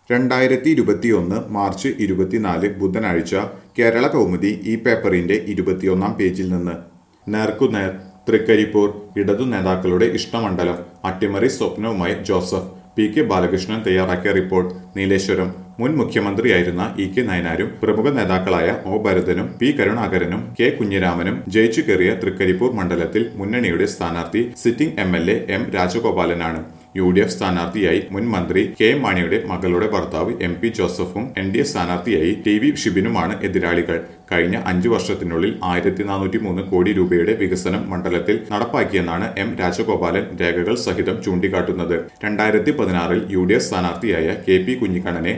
2021 March 24 ബുധനാഴ്ച കേരള കൗമുദി ഈ പേപ്പറിന്റെ 21-ാം പേജിൽ നിന്ന് നേർക്കുനേർ തൃക്കരിപ്പൂർ ഇടതു നേതാക്കളുടെ ഇഷ്ടമണ്ഡലം അട്ടിമറി സ്വപ്നവുമായി ജോസഫ് പി കെ ബാലകൃഷ്ണൻ തയ്യാറാക്കിയ റിപ്പോർട്ട് നീലേശ്വരം മുൻ മുഖ്യമന്ത്രിയായിരുന്ന ഇ കെ നയനാരും പ്രമുഖ നേതാക്കളായ ഒ ഭരതനും പി കരുണാകരനും കെ കുഞ്ഞിരാമനും ജയിച്ചു കയറിയ തൃക്കരിപ്പൂർ മണ്ഡലത്തിൽ മുന്നണിയുടെ സ്ഥാനാർത്ഥി സിറ്റിംഗ് എം.എൽ.എ. എം രാജഗോപാലനാണ്. യു.ഡി.എഫ് സ്ഥാനാർത്ഥിയായി മുൻ മന്ത്രി കെ എം മാണിയുടെ മകളുടെ ഭർത്താവ് എം.പി. ജോസഫും എൻ.ഡി.എ സ്ഥാനാർത്ഥിയായി ടി.വി. ഷിബിനുമാണ് എതിരാളികൾ. കഴിഞ്ഞ 5 വർഷത്തിനുള്ളിൽ 1403 കോടി രൂപയുടെ വികസനം മണ്ഡലത്തിൽ നടപ്പാക്കിയെന്നാണ് എം രാജഗോപാലൻ രേഖകൾ സഹിതം ചൂണ്ടിക്കാട്ടുന്നത്. 2016 യു.ഡി.എഫ് സ്ഥാനാർത്ഥിയായ കെ പി കുഞ്ഞിക്കണ്ണനെ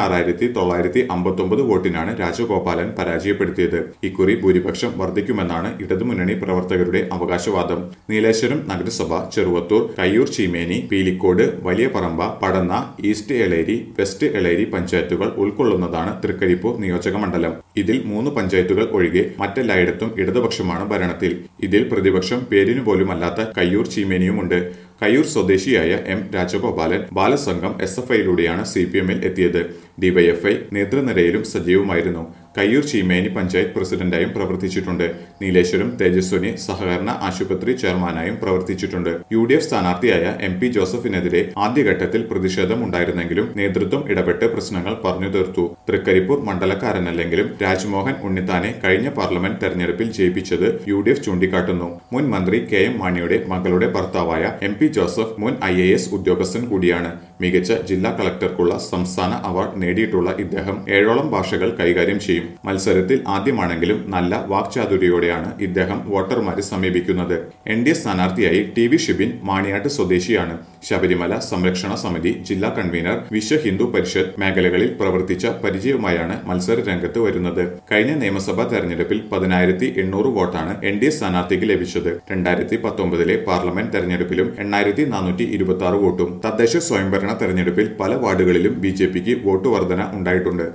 16,959 വോട്ടിനാണ് രാജഗോപാലൻ പരാജയപ്പെടുത്തിയത്. ഇക്കുറി ഭൂരിപക്ഷം വർദ്ധിക്കുമെന്നാണ് ഇടതുമുന്നണി പ്രവർത്തകരുടെ അവകാശവാദം. നീലേശ്വരം നഗരസഭ, ചെറുവത്തൂർ, കയ്യൂർ ചീമേനി, പീലിക്കോട്, വലിയ പറമ്പ, പടന്ന, ഈസ്റ്റ് എളേരി, വെസ്റ്റ് എളേരി പഞ്ചായത്തുകൾ ഉൾക്കൊള്ളുന്നതാണ് തൃക്കരിപ്പൂർ നിയോജക മണ്ഡലം. ഇതിൽ 3 പഞ്ചായത്തുകൾ ഒഴികെ മറ്റെല്ലായിടത്തും ഇടതുപക്ഷമാണ് ഭരണത്തിൽ. ഇതിൽ പ്രതിപക്ഷം പേരിനു പോലുമല്ലാത്ത കയ്യൂർ ചീമേനിയുമുണ്ട്. കയ്യൂർ സ്വദേശിയായ എം രാജഗോപാലൻ ബാലസംഘം SFIയിലൂടെയാണ് CPM-ൽ എത്തിയത്. ഡിവൈഎഫ്ഐ നേതൃനിരയിലും സജീവമായിരുന്നു. കയ്യൂർ ചീമേനി പഞ്ചായത്ത് പ്രസിഡന്റായും പ്രവർത്തിച്ചിട്ടുണ്ട്. നീലേശ്വരം തേജസ്വിനി സഹകരണ ആശുപത്രി ചെയർമാനായും പ്രവർത്തിച്ചിട്ടുണ്ട്. UDF സ്ഥാനാർത്ഥിയായ MP. ജോസഫിനെതിരെ ആദ്യഘട്ടത്തിൽ പ്രതിഷേധമുണ്ടായിരുന്നെങ്കിലും നേതൃത്വം ഇടപെട്ട് പ്രശ്നങ്ങൾ പറഞ്ഞു തീർത്തു. തൃക്കരിപ്പൂർ മണ്ഡലക്കാരനല്ലെങ്കിലും രാജ്മോഹൻ ഉണ്ണിത്താനെ കഴിഞ്ഞ പാർലമെന്റ് തെരഞ്ഞെടുപ്പിൽ ജയിപ്പിച്ചത് യു.ഡി.എഫ് ചൂണ്ടിക്കാട്ടുന്നു. മുൻ മന്ത്രി കെ എം മാണിയുടെ മകളുടെ ഭർത്താവായ എം.പി. ജോസഫ് മുൻ IAS ഉദ്യോഗസ്ഥൻ കൂടിയാണ്. മികച്ച ജില്ലാ കളക്ടർക്കുള്ള സംസ്ഥാന അവാർഡ് നേടിയിട്ടുള്ള ഇദ്ദേഹം 7ഓളം ഭാഷകൾ കൈകാര്യം ചെയ്യും. മത്സരത്തിൽ ആദ്യമാണെങ്കിലും നല്ല വാക്ചാതുര്യയോടെയാണ് ഇദ്ദേഹം വോട്ടർമാരെ സമീപിക്കുന്നത്. എൻ.ഡി.എ സ്ഥാനാർത്ഥിയായി ടി.വി. ഷിബിൻ മാണിയാട്ട് സ്വദേശിയാണ്. ശബരിമല സംരക്ഷണ സമിതി ജില്ലാ കൺവീനർ, വിശ്വ ഹിന്ദു പരിഷത്ത് മേഖലകളിൽ പ്രവർത്തിച്ച പരിചയവുമായാണ് മത്സര രംഗത്ത് വരുന്നത്. കഴിഞ്ഞ നിയമസഭാ തെരഞ്ഞെടുപ്പിൽ 10,800 വോട്ടാണ് എൻ.ഡി.എ സ്ഥാനാർത്ഥിക്ക് ലഭിച്ചത്. 2019 പാർലമെന്റ് തെരഞ്ഞെടുപ്പിലും 8,426 വോട്ടും. തദ്ദേശ സ്വയംഭരണ തെരഞ്ഞെടുപ്പിൽ പല വാർഡുകളിലും BJPക്ക് വോട്ട് വർധന ഉണ്ടായിട്ടുണ്ട്.